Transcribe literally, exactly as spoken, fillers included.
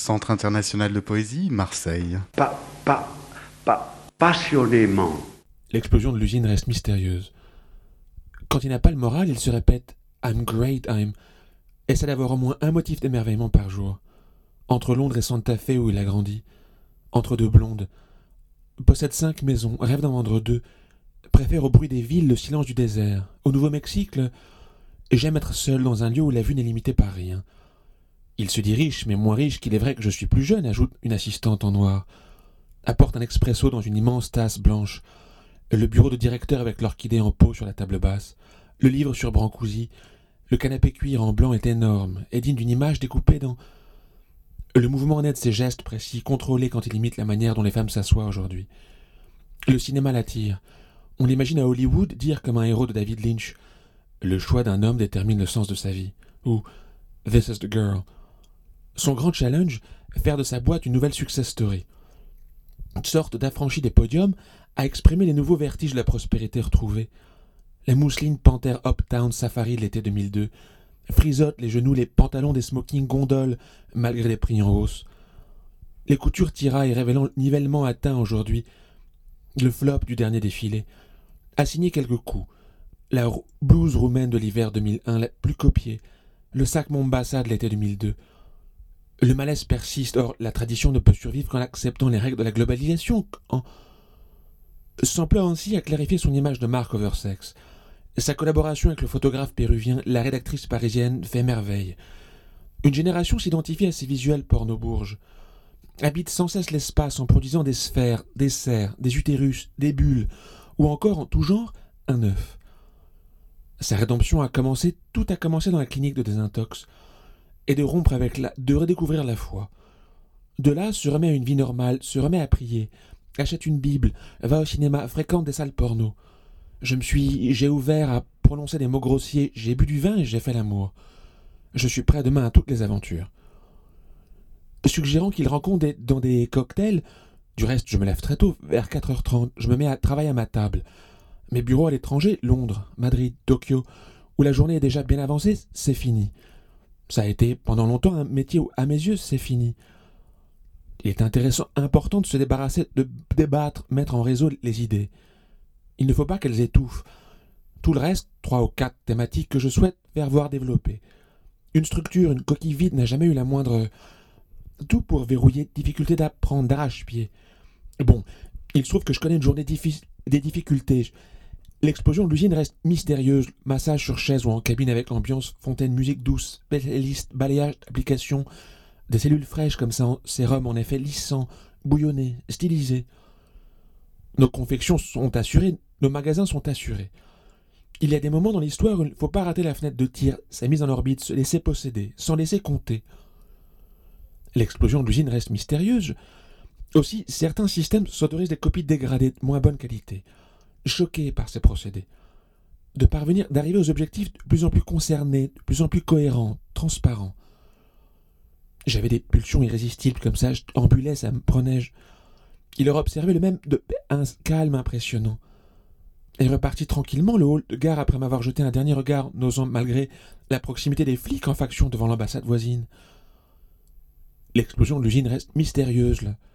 Centre international de poésie, Marseille. Pas, pas, pas, passionnément. L'explosion de l'usine reste mystérieuse. Quand il n'a pas le moral, il se répète « I'm great, I'm » essaie d'avoir au moins un motif d'émerveillement par jour. Entre Londres et Santa Fe où il a grandi, entre deux blondes, possède cinq maisons, rêve d'en vendre deux, préfère au bruit des villes le silence du désert. Au Nouveau-Mexique, le... j'aime être seul dans un lieu où la vue n'est limitée par rien. Il se dit riche, mais moins riche qu'il est vrai que je suis plus jeune, ajoute une assistante en noir. Apporte un expresso dans une immense tasse blanche. Le bureau de directeur avec l'orchidée en pot sur la table basse. Le livre sur Brancusi. Le canapé cuir en blanc est énorme et digne d'une image découpée dans... Le mouvement net de ses gestes précis, contrôlés quand il imite la manière dont les femmes s'assoient aujourd'hui. Le cinéma l'attire. On l'imagine à Hollywood dire comme un héros de David Lynch « Le choix d'un homme détermine le sens de sa vie » ou « This is the girl ». Son grand challenge, faire de sa boîte une nouvelle success story. Une sorte d'affranchi des podiums à exprimer les nouveaux vertiges de la prospérité retrouvée. La mousseline Panthère Uptown Safari de l'été deux mille deux frisote les genoux, les pantalons des smokings gondoles malgré les prix en hausse. Les coutures tiraillent révélant le nivellement atteint aujourd'hui, le flop du dernier défilé. A signé quelques coups. La blouse roumaine de l'hiver deux mille un, la plus copiée. Le sac Mombasa de l'été deux mille deux. Le malaise persiste, or la tradition ne peut survivre qu'en acceptant les règles de la globalisation, en s'emploie ainsi à clarifier son image de marque oversex. Sa collaboration avec le photographe péruvien, la rédactrice parisienne, fait merveille. Une génération s'identifie à ces visuels porno-bourges, habite sans cesse l'espace en produisant des sphères, des cerfs, des utérus, des bulles, ou encore en tout genre, un œuf. Sa rédemption a commencé, tout a commencé dans la clinique de désintox, et de rompre avec la, de redécouvrir la foi. De là, se remet à une vie normale, se remet à prier, achète une Bible, va au cinéma, fréquente des salles porno. Je me suis, j'ai ouvert à prononcer des mots grossiers, j'ai bu du vin et j'ai fait l'amour. Je suis prêt demain à toutes les aventures. Suggérant qu'il rencontre des, dans des cocktails, du reste, je me lève très tôt, vers quatre heures trente, je me mets à travailler à ma table. Mes bureaux à l'étranger, Londres, Madrid, Tokyo, où la journée est déjà bien avancée, c'est fini. Ça a été pendant longtemps un métier où, à mes yeux, c'est fini. Il est intéressant, important de se débarrasser, de débattre, mettre en réseau les idées. Il ne faut pas qu'elles étouffent. Tout le reste, trois ou quatre thématiques que je souhaite faire voir développer. Une structure, une coquille vide n'a jamais eu la moindre... Tout pour verrouiller, difficulté d'apprendre, d'arrache-pied. Bon, il se trouve que je connais une journée diffi- des difficultés. L'explosion de l'usine reste mystérieuse. Massage sur chaise ou en cabine avec ambiance, fontaine, musique douce, playlist, balayage, application, des cellules fraîches comme ça, en sérum en effet lissant, bouillonné, stylisé. Nos confections sont assurées, nos magasins sont assurés. Il y a des moments dans l'histoire où il ne faut pas rater la fenêtre de tir, sa mise en orbite, se laisser posséder, sans laisser compter. L'explosion de l'usine reste mystérieuse. Aussi, certains systèmes s'autorisent des copies dégradées de moins bonne qualité. Choqué par ces procédés. De parvenir, d'arriver aux objectifs de plus en plus concernés, de plus en plus cohérents, transparents. J'avais des pulsions irrésistibles comme ça, je ambulais, ça me prenait... Je... Il aurait observé le même de un calme impressionnant. Et reparti tranquillement le hall de gare après m'avoir jeté un dernier regard, n'osant malgré la proximité des flics en faction devant l'ambassade voisine. L'explosion de l'usine reste mystérieuse, là.